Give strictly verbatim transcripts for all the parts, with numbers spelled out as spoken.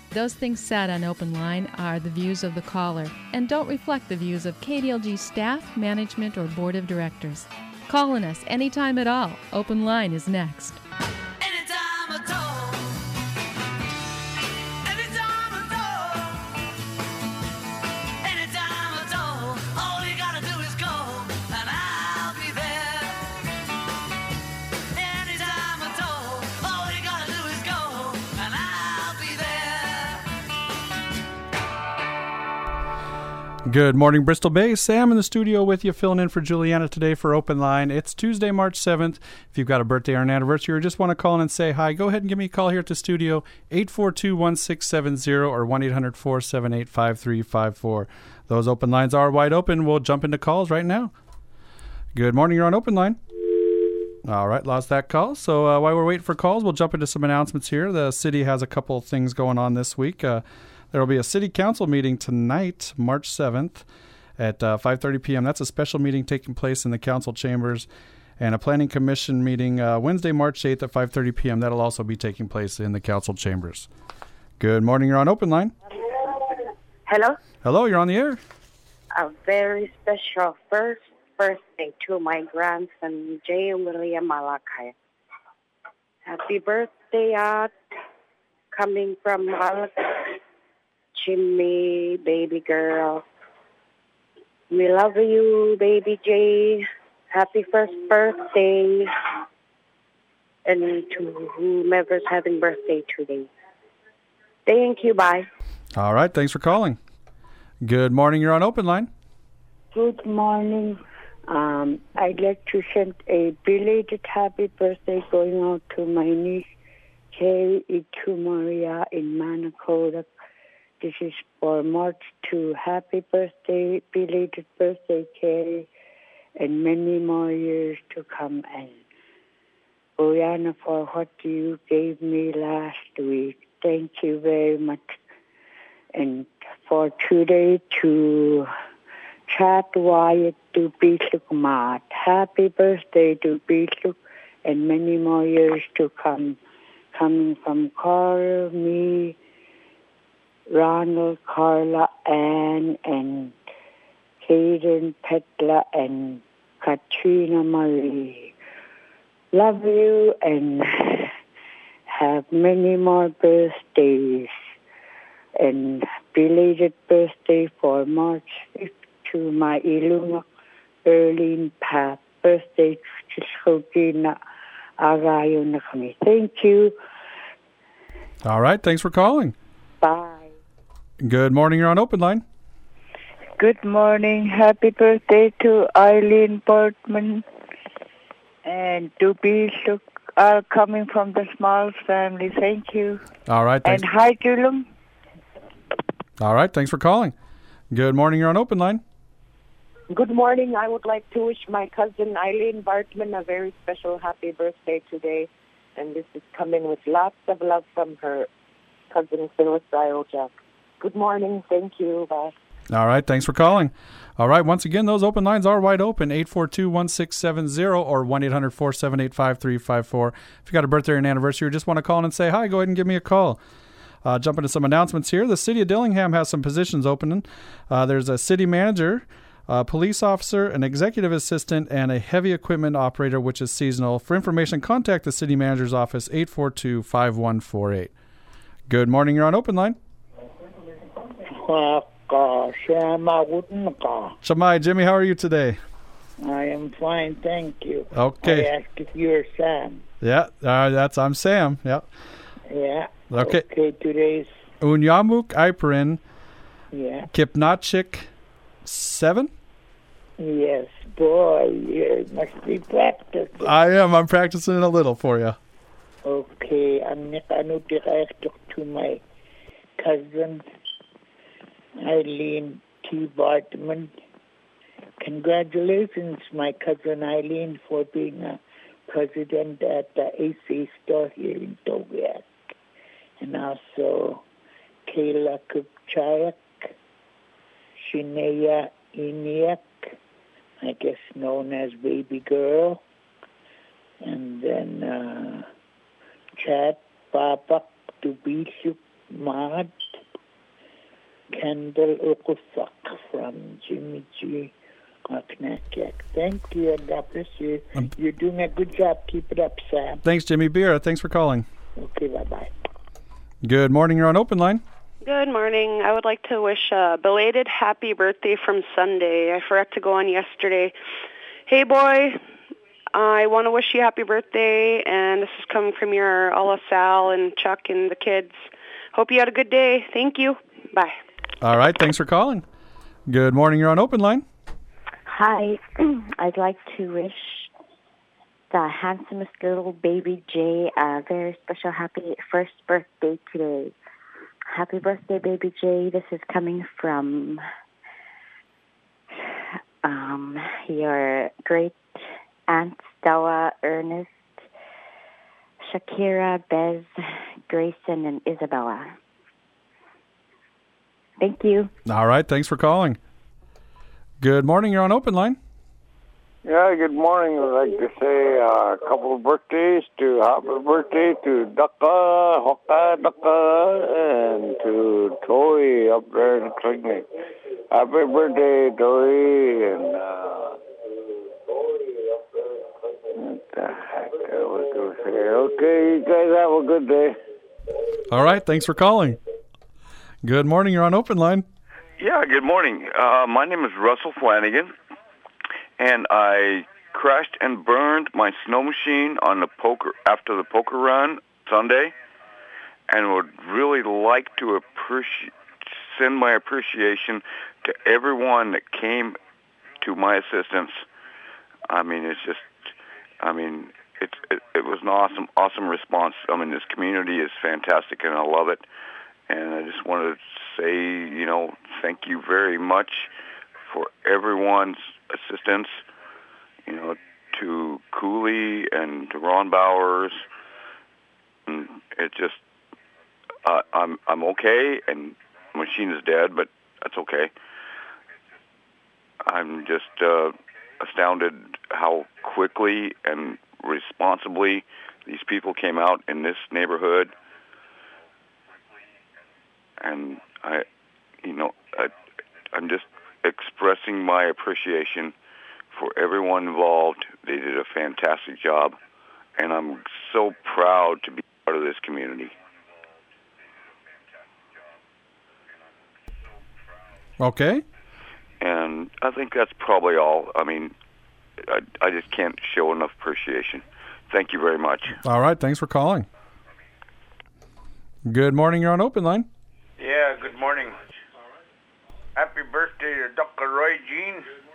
Those things said on Open Line are the views of the caller and don't reflect the views of K D L G staff, management, or board of directors. Call on us anytime at all. Open Line is next. Anytime at all. Anytime at all. Anytime at all. All you gotta do is call and I'll be there. Anytime at all. All you gotta do is call and I'll be there. Good morning, Bristol Bay. Sam in the studio with you, filling in for Juliana today for Open Line. It's Tuesday, March seventh. If you've got a birthday or an anniversary or just want to call in and say hi, go ahead and give me a call here at the studio, eight four two, one six seven zero or one eight hundred, four seven eight, five three five four. Those open lines are wide open. We'll jump into calls right now. Good morning. You're on Open Line. All right, lost that call. So uh, while we're waiting for calls, we'll jump into some announcements here. The city has a couple of things going on this week. Uh, There will be a city council meeting tonight, March seventh, at uh, five thirty p.m. That's a special meeting taking place in the council chambers, and a planning commission meeting uh, Wednesday, March eighth at five thirty p.m. That'll also be taking place in the council chambers. Good morning. You're on Open Line. Hello? Hello. You're on the air. A very special first birthday to my grandson, J. William Malakai. Happy birthday, Art. Coming from Malakai. Jimmy, baby girl. We love you, baby J. Happy first birthday. And to whomever's having birthday today. Thank you, bye. All right. Thanks for calling. Good morning. You're on Open Line. Good morning. Um, I'd like to send a belated happy birthday going out to my niece, Carrie Itu Maria in Manakota. This is for March second. Happy birthday, belated birthday, Carrie, and many more years to come. And Brianna, for what you gave me last week, thank you very much. And for today, to Chat Wyatt to Bisuk Mat. Happy birthday to Bisuk, and many more years to come. Coming from Carl, me, Ronald, Carla, Ann, and Hayden, Petla, and Katrina Marie. Love you and have many more birthdays. And belated birthday for March fifth to my Ilunga Berlin Pat. Birthday to na Agayo na kami. Thank you. All right. Thanks for calling. Bye. Good morning. You're on Open Line. Good morning. Happy birthday to Eileen Portman and to Bisuk, all coming from the Smalls family. Thank you. All right. Thanks. And hi, Julum. All right. Thanks for calling. Good morning. You're on Open Line. Good morning. I would like to wish my cousin Eileen Bartman a very special happy birthday today. And this is coming with lots of love from her cousin Phyllis Iojak. Good morning. Thank you. Bye. All right. Thanks for calling. All right. Once again, those open lines are wide open, eight four two, one six seven zero or one eight hundred, four seven eight, five three five four. If you got a birthday or an anniversary or just want to call in and say hi, go ahead and give me a call. Uh, jump into some announcements here. The city of Dillingham has some positions opening. Uh, there's a city manager, a police officer, an executive assistant, and a heavy equipment operator, which is seasonal. For information, contact the city manager's office, eight four two, five one four eight. Good morning. You're on Open Line. Shamai, Jimmy, how are you today? I am fine, thank you. Okay. I asked if you're Sam. Yeah, uh, that's I'm Sam. Yeah. Yeah. Okay. Okay, today's... Unyamuk Iperin. Yeah. Kipnachik seven? Yes, boy, you must be practicing. I am. I'm practicing it a little for you. Okay, I'm going to to my cousin, Eileen T. Bartman. Congratulations, my cousin Eileen, for being a president at the A C store here in Togiak. And also Kayla Kupchayak, Shineya Iniak, I guess known as Baby Girl, and then uh, Chad Papak Tubisuk Mad, Kendall Okusak from Jimmy G. Knackiak. Thank you, and God bless you. Um, You're doing a good job. Keep it up, Sam. Thanks, Jimmy Beer. Thanks for calling. Okay, bye-bye. Good morning. You're on Open Line. Good morning. I would like to wish a belated happy birthday from Sunday. I forgot to go on yesterday. Hey, boy, I want to wish you happy birthday, and this is coming from your Alla Sal and Chuck and the kids. Hope you had a good day. Thank you. Bye. All right. Thanks for calling. Good morning. You're on Open Line. Hi. I'd like to wish the handsomest little baby Jay a very special happy first birthday today. Happy birthday, baby Jay. This is coming from um, your great Aunt Stella, Ernest, Shakira, Bez, Grayson, and Isabella. Thank you. All right. Thanks for calling. Good morning. You're on Open Line. Yeah, good morning. I'd like to say uh, a couple of birthdays to happy birthday to Daka, Hoka, Daka, and to Toy up there in the clinic. Happy birthday, Toy, and uh, what the heck I was going to say. Okay, you guys have a good day. All right. Thanks for calling. Good morning. You're on Open Line. Yeah, good morning. Uh, my name is Russell Flanagan, and I crashed and burned my snow machine on the poker after the poker run Sunday, and would really like to appreciate send my appreciation to everyone that came to my assistance. I mean, it's just, I mean, it, it, it was an awesome, awesome response. I mean, this community is fantastic, and I love it. And I just wanted to say, you know, thank you very much for everyone's assistance, you know, to Cooley and to Ron Bowers. And it just, uh, I'm I'm okay, and the machine is dead, but that's okay. I'm just uh, astounded how quickly and responsibly these people came out in this neighborhood. And I, you know, I, I'm just expressing my appreciation for everyone involved. They did a fantastic job, and I'm so proud to be part of this community. Okay. And I think that's probably all. I mean, I, I just can't show enough appreciation. Thank you very much. All right. Thanks for calling. Good morning. You're on Open Line. Yeah, good morning. Happy birthday to Doctor Roy Jean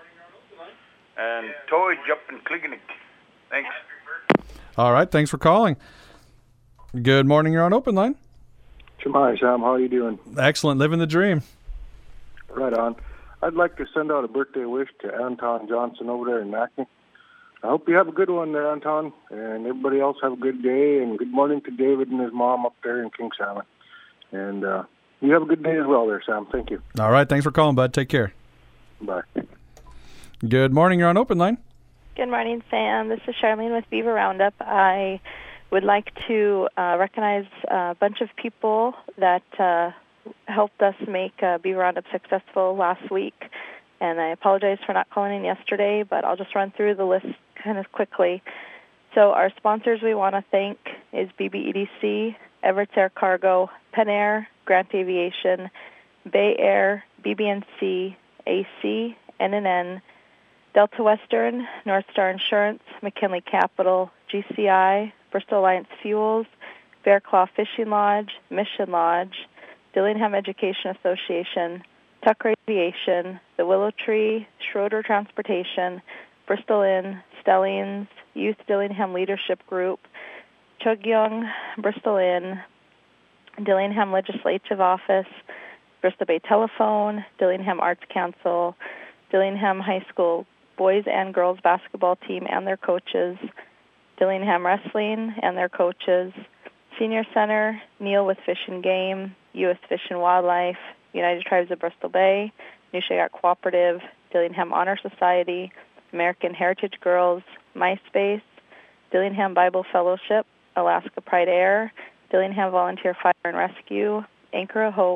and Toy Jumpin' Clinic. Thanks. All right. Thanks for calling. Good morning. You're on Open Line. Hi, Sam. How are you doing? Excellent. Living the dream. Right on. I'd like to send out a birthday wish to Anton Johnson over there in Mackney. I hope you have a good one there, Anton, and everybody else have a good day, and good morning to David and his mom up there in King Salmon. And uh, you have a good day as well there, Sam. Thank you. All right. Thanks for calling, bud. Take care. Bye. Good morning. You're on Open Line. Good morning, Sam. This is Charlene with Beaver Roundup. I would like to uh, recognize a bunch of people that uh, helped us make uh, Beaver Roundup successful last week. And I apologize for not calling in yesterday, but I'll just run through the list kind of quickly. So our sponsors we want to thank is B B E D C, Everett Air Cargo, Penn Air, Grant Aviation, Bay Air, B B N C, A C, N N N, Delta Western, North Star Insurance, McKinley Capital, G C I, Bristol Alliance Fuels, Bear Claw Fishing Lodge, Mission Lodge, Dillingham Education Association, Tucker Aviation, the Willow Tree, Schroeder Transportation, Bristol Inn, Stellians, Youth Dillingham Leadership Group, Chug Young, Bristol Inn, Dillingham Legislative Office, Bristol Bay Telephone, Dillingham Arts Council, Dillingham High School boys and girls basketball team and their coaches, Dillingham Wrestling and their coaches, Senior Center, Neil with Fish and Game, U S Fish and Wildlife, United Tribes of Bristol Bay, New Shayok Cooperative, Dillingham Honor Society, American Heritage Girls, MySpace, Dillingham Bible Fellowship, Alaska Pride Air, Dillingham Volunteer Fire and Rescue, Anchor of Hope,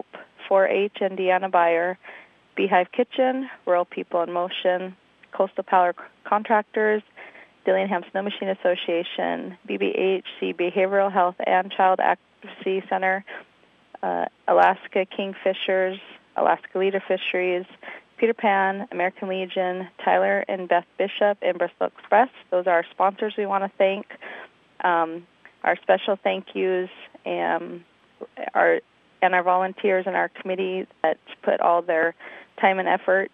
four H Indiana Buyer, Beehive Kitchen, Rural People in Motion, Coastal Power Contractors, Dillingham Snow Machine Association, B B H C Behavioral Health and Child Advocacy Center, uh, Alaska Kingfishers, Alaska Leader Fisheries, Peter Pan, American Legion, Tyler and Beth Bishop, and Bristol Express. Those are our sponsors we want to thank. Um, our special thank yous and our, and our volunteers and our committee that put all their time and effort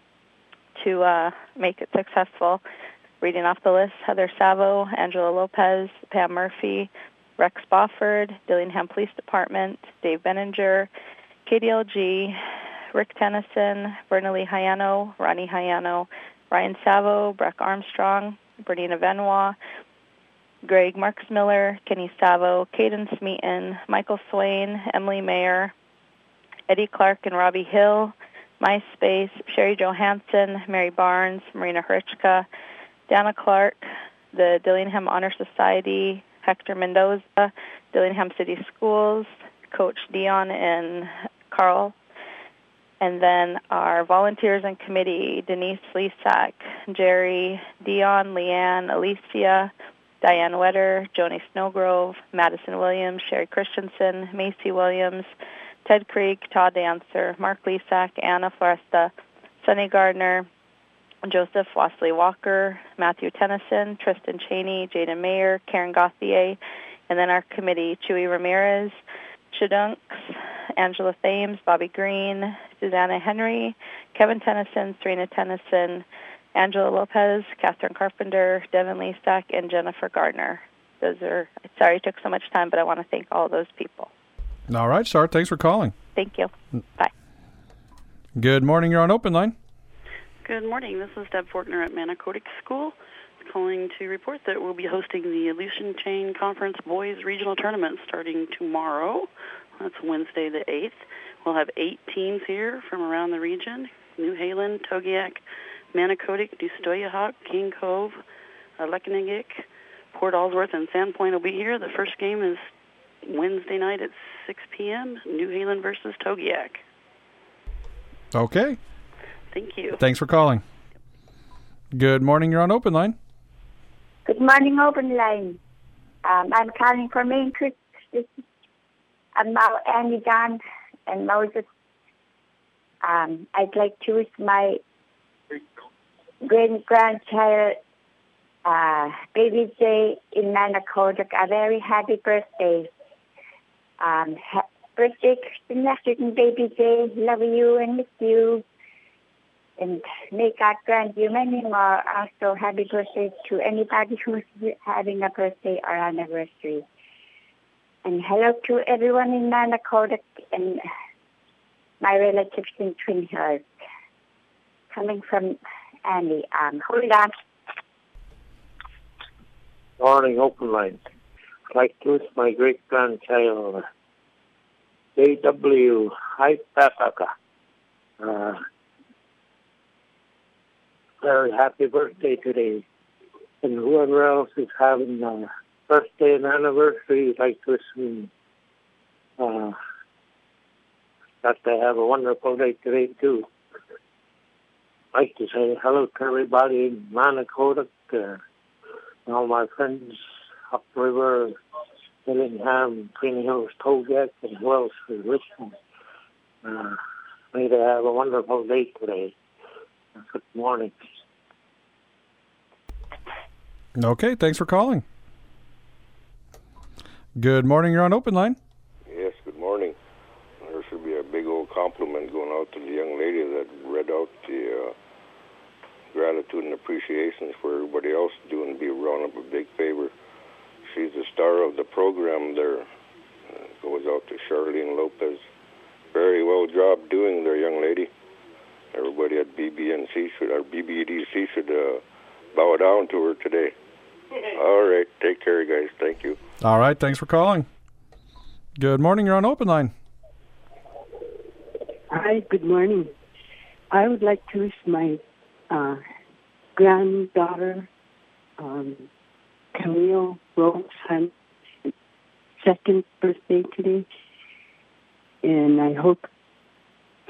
to uh, make it successful. Reading off the list, Heather Savo, Angela Lopez, Pam Murphy, Rex Spofford, Dillingham Police Department, Dave Benninger, K D L G, Rick Tennyson, Bernalee Hayano, Ronnie Hayano, Ryan Savo, Breck Armstrong, Bernina Venois, Greg Marks Miller, Kenny Savo, Caden Smeaton, Michael Swain, Emily Mayer, Eddie Clark and Robbie Hill, MySpace, Sherry Johansson, Mary Barnes, Marina Hrichka, Dana Clark, the Dillingham Honor Society, Hector Mendoza, Dillingham City Schools, Coach Dion and Carl, and then our volunteers and committee, Denise Leasack, Jerry, Dion, Leanne, Alicia, Diane Wetter, Joni Snowgrove, Madison Williams, Sherry Christensen, Macy Williams, Ted Creek, Todd Dancer, Mark Leasack, Anna Floresta, Sonny Gardner, Joseph Wasley Walker, Matthew Tennyson, Tristan Cheney, Jaden Mayer, Karen Gauthier, and then our committee, Chewy Ramirez, Shadunks, Angela Thames, Bobby Green, Susanna Henry, Kevin Tennyson, Serena Tennyson, Angela Lopez, Catherine Carpenter, Devin Leasack, and Jennifer Gardner. Those are, sorry it took so much time, but I want to thank all those people. All right, Sar, thanks for calling. Thank you. Bye. Good morning. You're on Open Line. Good morning. This is Deb Fortner at Manicodic School, calling to report that we'll be hosting the Aleutian Chain Conference Boys Regional Tournament starting tomorrow. That's Wednesday the eighth. We'll have eight teams here from around the region: New Haven, Togiak, Manicodic, Dustoyahawk, King Cove, uh, Lekkenegik, Port Allsworth, and Sandpoint will be here. The first game is Wednesday night at six p.m., New Haven versus Togiak. Okay. Thank you. Thanks for calling. Good morning. You're on Open Line. Good morning, Open Line. Um, I'm calling for Main Creek. I'm now Annie John and Moses. Um, I'd like to wish my great-grandchild, uh, Baby J in Manicodic, a very happy birthday. Um, ha- birthday, Christian, Baby J. Love you and miss you. And may God grant you many more. Also, happy birthday to anybody who's having a birthday or anniversary. And hello to everyone in Manicodic and my relatives in Twin Hills. Coming from Annie. Um, hold on. Morning, Open Line. I'd like to wish my great-grandchild, J W Haipataka, uh, very happy birthday today. And whoever else is having a birthday and anniversary, I'd like to wish them uh, that they have a wonderful day today, too. I'd like to say hello to everybody in Manicodic, uh, all my friends upriver, Dillingham, Twin Hills, Togiak, and who else is listening. Uh, may they have a wonderful day today. Good morning. Okay, thanks for calling. Good morning. You're on Open Line. Yes, good morning. There should be a big old compliment going out to the young lady that read out the uh, gratitude and appreciations for everybody else doing Be Roundup a big favor. She's the star of the program there. Uh, goes out to Charlene Lopez. Very well job doing there, young lady. Everybody at B B N C should, or B B D C should uh, bow down to her today. All right, take care, guys. Thank you. All right, thanks for calling. Good morning. You're on Open Line. Hi, good morning. I would like to wish my uh, granddaughter, um, Camille Rose Hunt, second birthday today, and I hope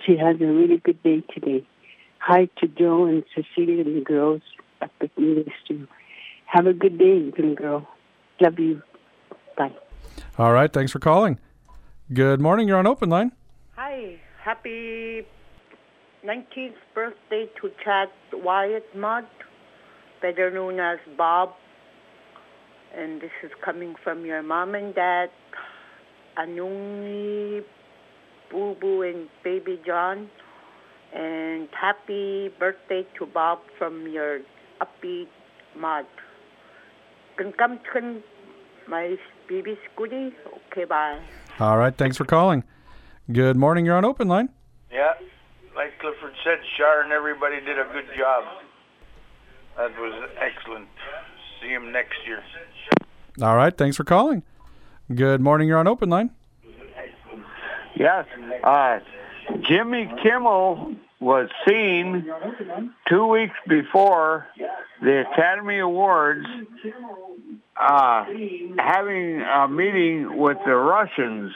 she has a really good day today. Hi to Joe and Cecilia and the girls up at the ministry. Have a good day, little girl. Love you. Bye. All right. Thanks for calling. Good morning. You're on Open Line. Hi. Happy nineteenth birthday to Chad Wyatt Mudd, better known as Bob. And this is coming from your mom and dad, Anungi, Boo Boo, and Baby John. And happy birthday to Bob from your upbeat Mudd. Can come to my baby Scooty. Okay, bye. All right. Thanks for calling. Good morning. You're on Open Line. Yeah, like Clifford said, Shar and everybody did a good job. That was excellent. See him next year. All right. Thanks for calling. Good morning. You're on Open Line. Yes. Uh, Jimmy Kimmel was seen two weeks before the Academy Awards uh, having a meeting with the Russians.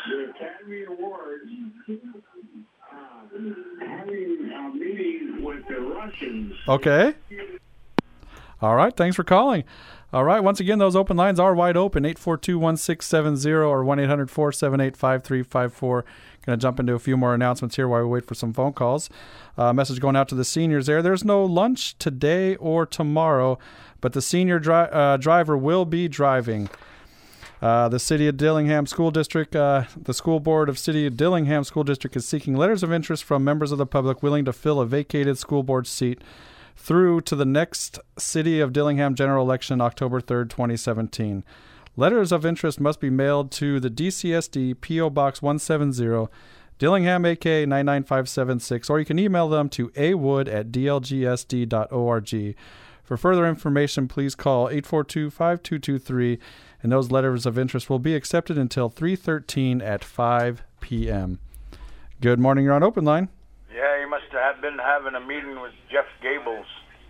Okay. All right. Thanks for calling. All right. Once again, those open lines are wide open. eight four two, one six seven zero or one eight hundred, four seven eight, five three five four. Going to jump into a few more announcements here while we wait for some phone calls. Uh, message going out to the seniors there. There's no lunch today or tomorrow, but the senior dri- uh, driver will be driving. Uh, the City of Dillingham School District, uh, the School Board of City of Dillingham School District is seeking letters of interest from members of the public willing to fill a vacated school board seat through to the next City of Dillingham general election, October third, twenty seventeen. Letters of interest must be mailed to the D C S D P O Box one seventy, Dillingham, A K nine nine five seven six, or you can email them to awood at d l g s d dot org. For further information, please call eight four two, five two two three, and those letters of interest will be accepted until three thirteen at five p.m. Good morning. You're on Open Line. Yeah, he must have been having a meeting with Jeff Gables.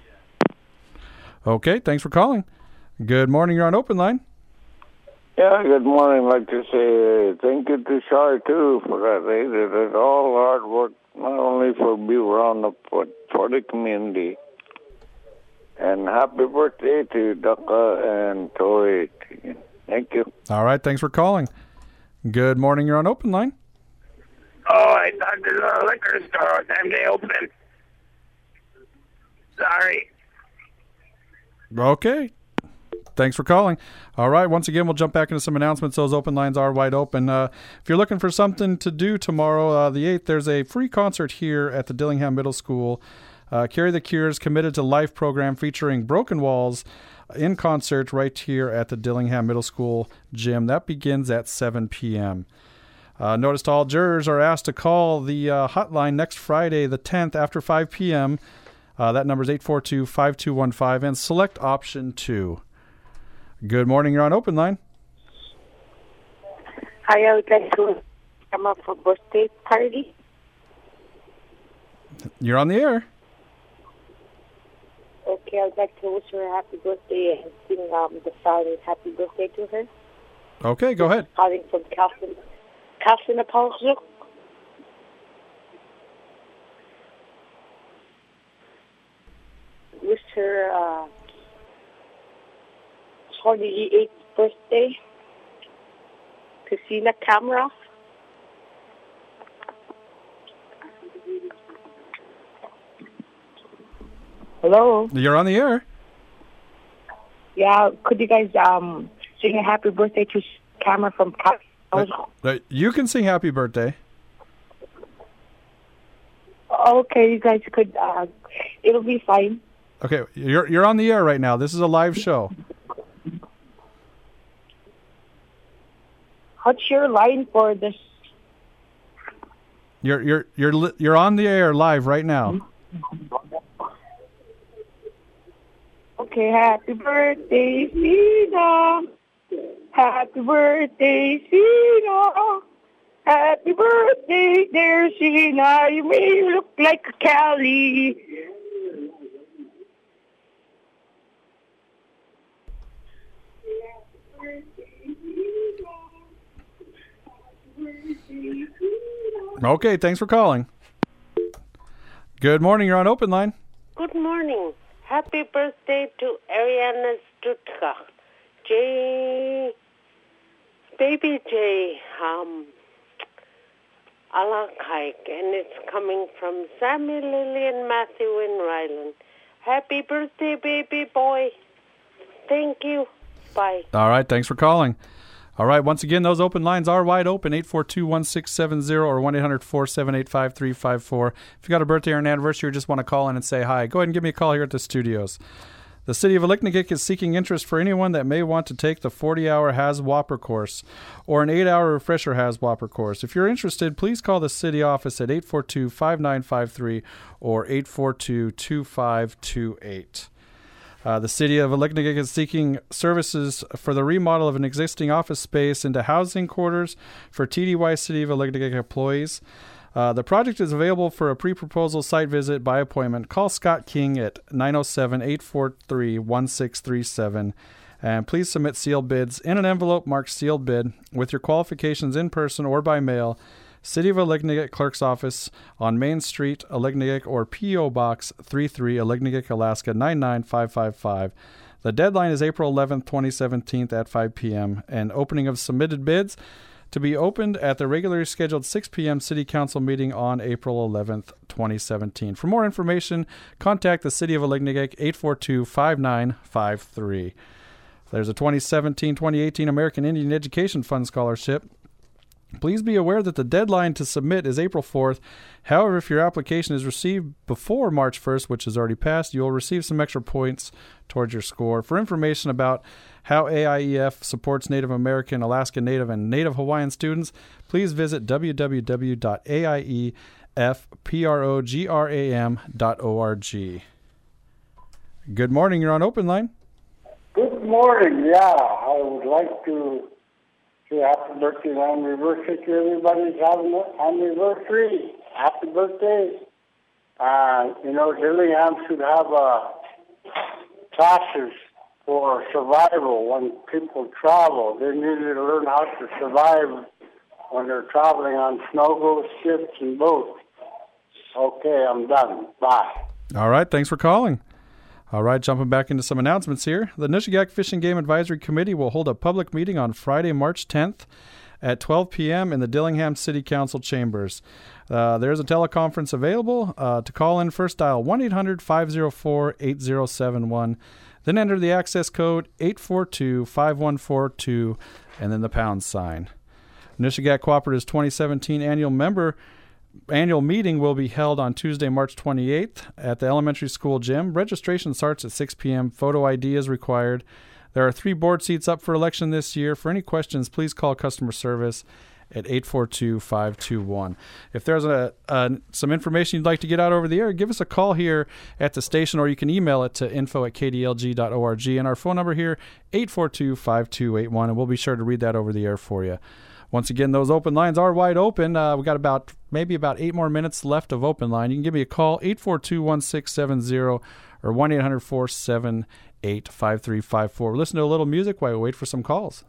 Okay, thanks for calling. Good morning. You're on Open Line. Yeah, good morning. I'd like to say thank you to Shar, too, for that. They did it all hard work, not only for Beaver Roundup, but for the community. And happy birthday to Ducka and Tori. Thank you. All right, thanks for calling. Good morning. You're on Open Line. Oh, I thought there's a liquor store. What time they open? Sorry. Okay. Thanks for calling. All right. Once again, we'll jump back into some announcements. Those open lines are wide open. Uh, if you're looking for something to do tomorrow, uh, the eighth, there's a free concert here at the Dillingham Middle School. Uh, Carry the Cure's Committed to Life program featuring Broken Walls in concert right here at the Dillingham Middle School gym. That begins at seven p.m. Uh, notice all jurors are asked to call the uh, hotline next Friday, the tenth, after five p.m. Uh, that number is eight four two, five two one five and select option two. Good morning. You're on Open Line. Hi, I would like to come up for birthday party. You're on the air. Okay, I would like to wish her a happy birthday and sing um, the song Happy Birthday to her. Okay, go ahead. Calling from Calvin, Calvin Apollo. Wish her uh, forty-eighth birthday. Christina Camera. Hello. You're on the air. Yeah, could you guys um sing a happy birthday to Camera from Cal- Uh, you can sing happy birthday. Okay, you guys could. Uh, it'll be fine. Okay, you're you're on the air right now. This is a live show. What's your line for this? You're you're you're li- you're on the air live right now. Okay, happy birthday, Sina. Happy birthday, Sina. Happy birthday, dear Sina. You may look like a Callie. Okay, thanks for calling. Good morning. You're on Open Line. Good morning. Happy birthday to Ariana Stutka. J, baby J, um, Alakaik, and it's coming from Sammy, Lily, and Matthew in Ryland. Happy birthday, baby boy. Thank you. Bye. All right. Thanks for calling. All right. Once again, those open lines are wide open, eight four two, one six seven zero or one eight hundred, four seven eight, five three five four. If you got a birthday or an anniversary or just want to call in and say hi, go ahead and give me a call here at the studios. The City of Alicknagick is seeking interest for anyone that may want to take the forty-hour H A Z Whopper course or an eight-hour refresher H A Z Whopper course. If you're interested, please call the city office at eight four two, five nine five three or eight four two, two five two eight. Uh, the City of Alicknagick is seeking services for the remodel of an existing office space into housing quarters for T D Y City of Alicknagick employees. Uh, the project is available for a pre-proposal site visit by appointment. Call Scott King at nine oh seven, eight four three, one six three seven. And please submit sealed bids in an envelope marked sealed bid with your qualifications in person or by mail. City of Alicknagick Clerk's Office on Main Street, Alicknagick, or P O Box thirty-three, Alicknagick, Alaska nine nine five five five. The deadline is April eleventh, twenty seventeen at five p.m. and opening of submitted bids to be opened at the regularly scheduled six p.m. City Council meeting on April eleventh, twenty seventeen. For more information, contact the City of Alicknagick, eight four two, five nine five three. There's a twenty seventeen twenty eighteen American Indian Education Fund Scholarship. Please be aware that the deadline to submit is April fourth. However, if your application is received before March first, which has already passed, you'll receive some extra points towards your score. For information about how A I E F supports Native American, Alaska Native, and Native Hawaiian students, please visit w w w dot a i e f program dot org. Good morning. You're on Open Line. Good morning. Yeah, I would like to say happy birthday and anniversary to everybody's having an anniversary. Happy birthday. Uh, you know, Dillingham should have uh, classes for survival when people travel. They need to learn how to survive when they're traveling on snow ships and boats. Okay, I'm done. Bye. All right, thanks for calling. All right, jumping back into some announcements here. The Nishnagak Fish and Game Advisory Committee will hold a public meeting on Friday, March tenth at twelve p.m. in the Dillingham City Council chambers. Uh, there's a teleconference available. Uh, to call in, first dial one eight hundred, five oh four, eight oh seven one. Then enter the access code eight four two, five one four two and then the pound sign. Nishnagak Cooperative's twenty seventeen annual member annual meeting will be held on Tuesday, March twenty-eighth at the elementary school gym. Registration starts at six p.m. Photo I D is required. There are three board seats up for election this year. For any questions, please call customer service at eight four two, five two one. If there's a, a some information you'd like to get out over the air, give us a call here at the station, or you can email it to info at k d l g dot org. And our phone number here, eight four two, five two eight one, and we'll be sure to read that over the air for you. Once again, those open lines are wide open. Uh, we've got about maybe about eight more minutes left of open line. You can give me a call, eight four two, one six seven zero or one eight hundred, four seven eight, five three five four. Listen to a little music while we wait for some calls.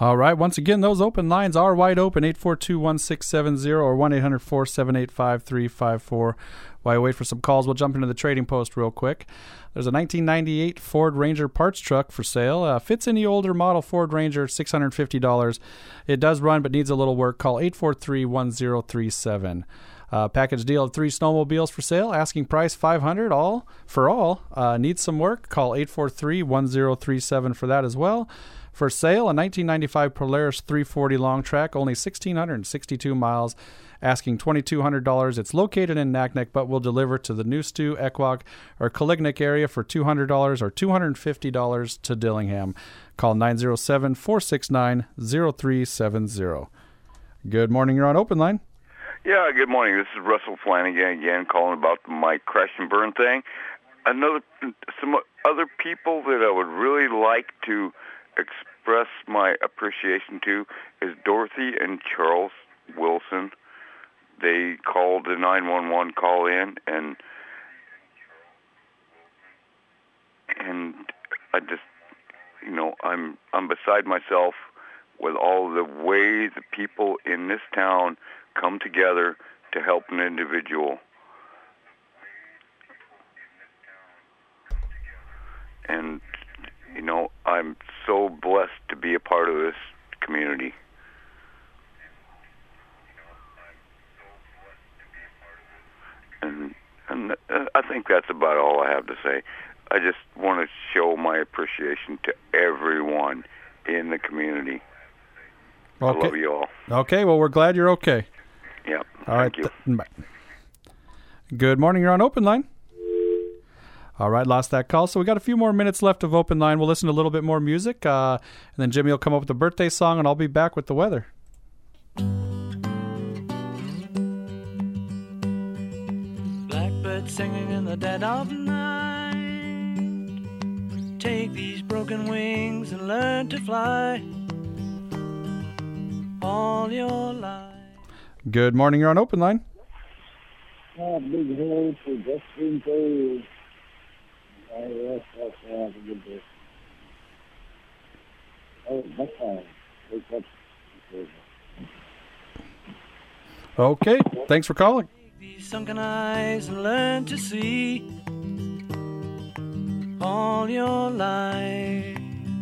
All right. Once again, those open lines are wide open, eight four two, one six seven zero or one eight hundred, four seven eight, five three five four. While you wait for some calls, we'll jump into the trading post real quick. There's a nineteen ninety-eight Ford Ranger parts truck for sale. Uh, fits any older model Ford Ranger, six hundred fifty dollars. It does run but needs a little work. Call eight four three, one zero three seven. Uh, package deal of three snowmobiles for sale. Asking price five hundred dollars all for all. Uh, needs some work. Call eight four three, one zero three seven for that as well. For sale, a nineteen ninety-five Polaris three forty long track, only one thousand six hundred sixty-two miles, asking two thousand two hundred dollars. It's located in Naknek, but will deliver to the New Stew, Equok, or Kalignik area for two hundred dollars or two hundred fifty dollars to Dillingham. Call nine zero seven, four six nine, zero three seven zero. Good morning. You're on Open Line. Yeah, good morning. This is Russell Flanagan again, calling about my crash and burn thing. Another, some other people that I would really like to express my appreciation to is Dorothy and Charles Wilson. They called the nine one one call in, and and I just, you know, I'm I'm beside myself with all the way the people in this town come together to help an individual. And you know, I'm so blessed to be a part of this community. And and uh, I think that's about all I have to say. I just want to show my appreciation to everyone in the community. Okay. I love you all. Okay, well, we're glad you're okay. Yep. All right. Thank you. Th- bye. Good morning. You're on Open Line. All right, lost that call. So we got a few more minutes left of Open Line. We'll listen to a little bit more music, uh, and then Jimmy will come up with a birthday song, and I'll be back with the weather. Blackbird singing in the dead of night. Take these broken wings and learn to fly all your life. Good morning. You're on Open Line. Oh, big hello to Justin Perry. I rest up have a good day. Oh, that's fine. Wake up. Okay, thanks for calling. These sunken eyes and learn to see all your life.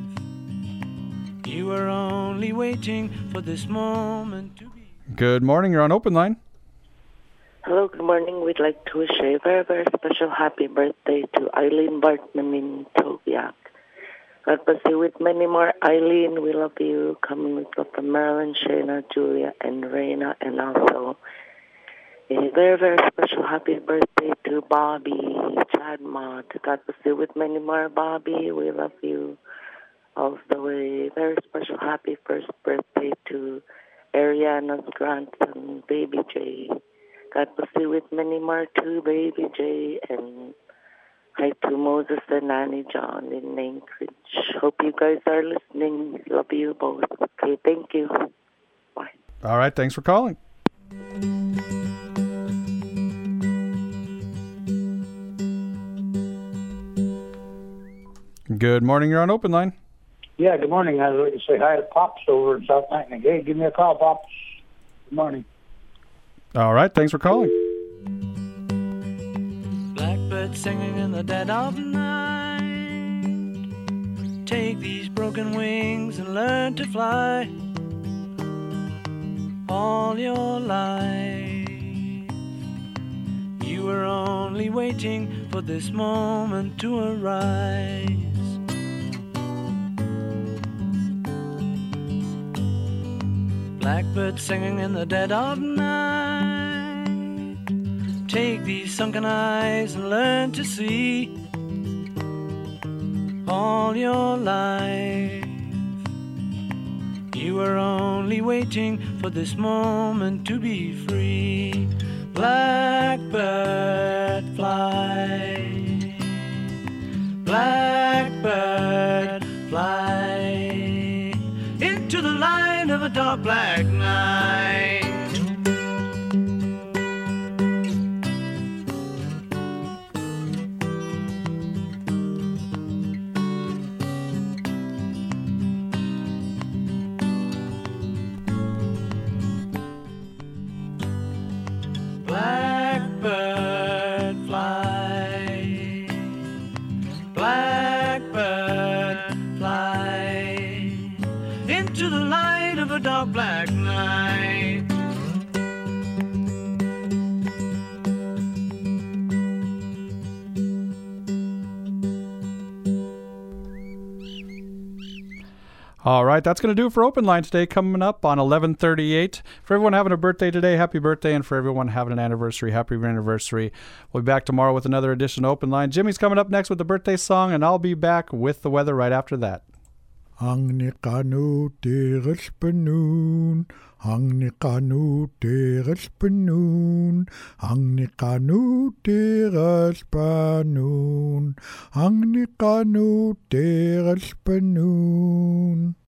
You were only waiting for this moment to be. Good morning. You're on Open Line. Hello, good morning. We'd like to wish a very, very special happy birthday to Eileen Bartman in Tobiak. God bless you with many more. Eileen, we love you. Coming with Doctor Marilyn, Shayna, Julia, and Reina, and also a very, very special happy birthday to Bobby Chad Mott. God bless you with many more, Bobby. We love you. Also, a very special happy first birthday to Ariana's grandson, Baby J. God bless you with many more too, Baby J. And hi to Moses and Annie John in Anchorage. Hope you guys are listening. Love you both. Okay, thank you. Bye. All right, thanks for calling. Good morning. You're on Open Line. Yeah, good morning. I'd like to say hi to Pops over in South Lightning. Hey, give me a call, Pops. Good morning. All right, thanks for calling. Blackbird singing in the dead of night. Take these broken wings and learn to fly all your life. You were only waiting for this moment to arise. Blackbird singing in the dead of night. Take these sunken eyes and learn to see all your life. You were only waiting for this moment to be free. Blackbird fly, blackbird fly into the light of a dark black night. All right, that's going to do it for Open Line today. Coming up on eleven thirty-eight. For everyone having a birthday today, happy birthday. And for everyone having an anniversary, happy anniversary. We'll be back tomorrow with another edition of Open Line. Jimmy's coming up next with the birthday song, and I'll be back with the weather right after that. Ang ni kanu teres penun, ang ni kanu teres penun, ang ni kanu teres penun, ang ni kanu teres penun.